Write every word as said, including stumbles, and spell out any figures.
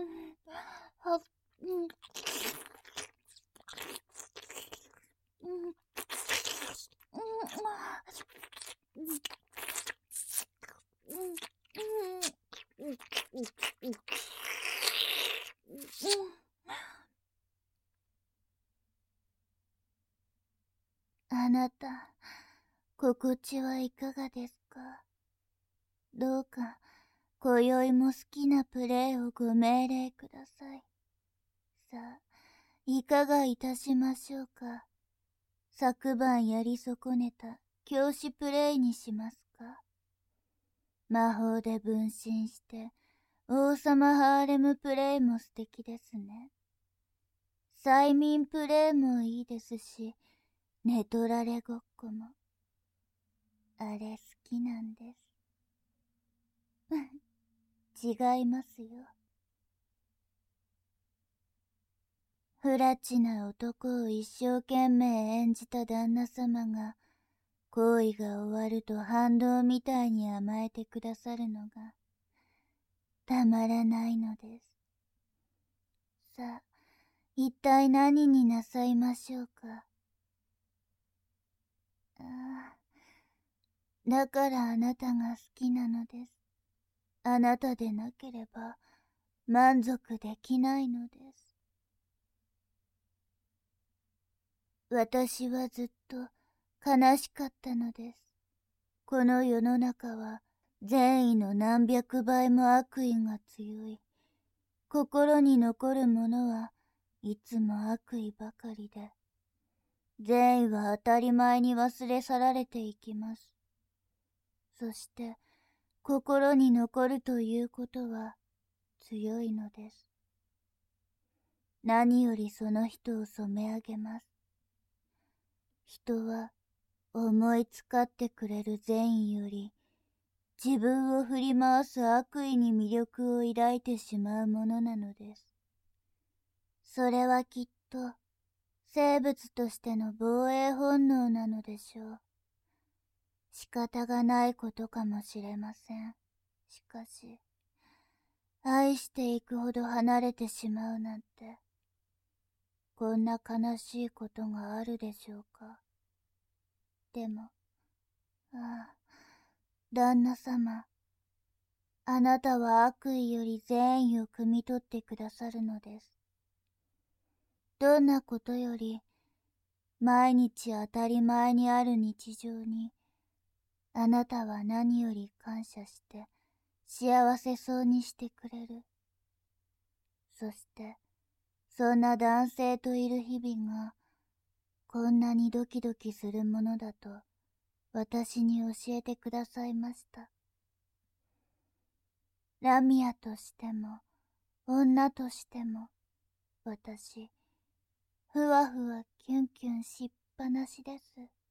は、うん、うん、うん、あなた、心地はいかがですか？どうか、今宵も好きなプレイをご命令ください。さあ、いかがいたしましょうか？昨晩やり損ねた教師プレイにしますか？魔法で分身して王様ハーレムプレイも素敵ですね。催眠プレイもいいですし、寝取られごっこも。あれ好きなんです。違いますよ。不埒な男を一生懸命演じた旦那様が、行為が終わると反動みたいに甘えてくださるのが、たまらないのです。さあ、一体何になさいましょうか。ああ、だからあなたが好きなのです。あなたでなければ満足できないのです。私はずっと悲しかったのです。この世の中は善意の何百倍も悪意が強い。心に残るものはいつも悪意ばかりで、善意は当たり前に忘れ去られていきます。そして心に残るということは強いのです。何よりその人を染め上げます。人は思いつかってくれる善意より自分を振り回す悪意に魅力を抱いてしまうものなのです。それはきっと生物としての防衛本能なのでしょう。仕方がないことかもしれません。しかし、愛していくほど離れてしまうなんて、こんな悲しいことがあるでしょうか。でも、ああ、旦那様、あなたは悪意より善意を汲み取ってくださるのです。どんなことより、毎日当たり前にある日常に、あなたは何より感謝して幸せそうにしてくれる。そして、そんな男性といる日々が、こんなにドキドキするものだと、私に教えてくださいました。ラミアとしても、女としても、私、ふわふわキュンキュンしっぱなしです。